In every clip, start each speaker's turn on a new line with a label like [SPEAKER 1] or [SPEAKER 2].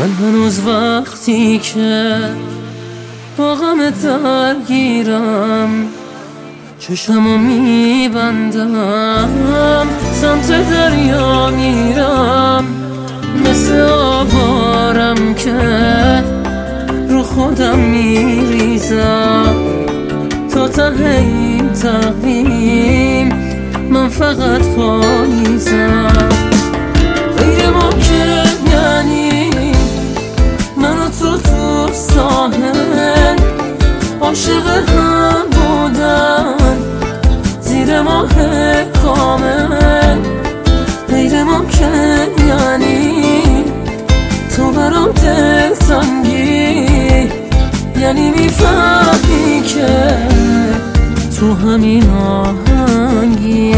[SPEAKER 1] من هنوز وقتی که با غم درگیرم چشمو میبندم، سمت دریا میرم، مثل آوارم که رو خودم میریزم. تا ته این تقویم من فقط پاییزم. غیر ممکن یعنی من و تو ساحل عاشق هم بودن زیر ماه کامل. غیر ممکن یعنی تو برام دلتنگی، یعنی میفهمی که تو همین آهنگی.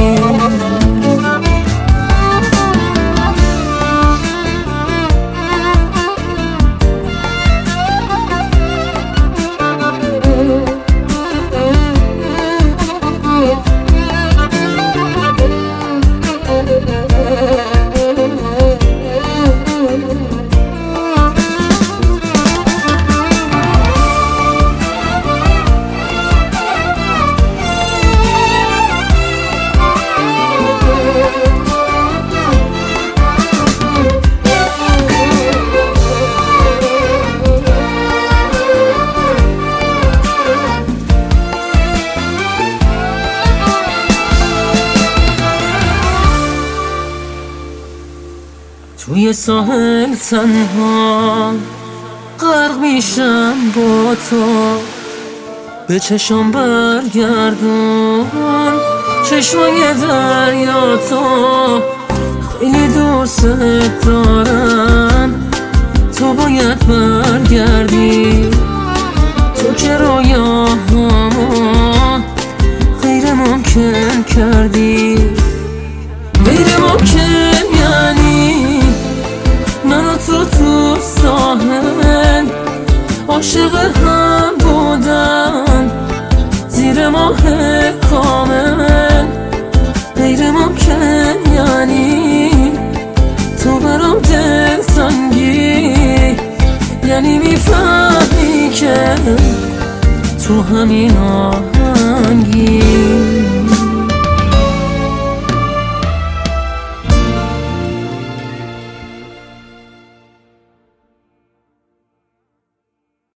[SPEAKER 1] توی ساحل تنها غرق میشم با تو، به چشم برگردون چشمای دریا. تو خیلی دوست دارم، تو باید برگردی. تو که رویاهامو غیر ممکن کردی. غیر ممکن یعنی من و تو ساحل عاشق هم بودن زیر ماه کامل. غیر ممکن یعنی تو برام دلتنگی، یعنی میفهمی که تو همین آهنگی.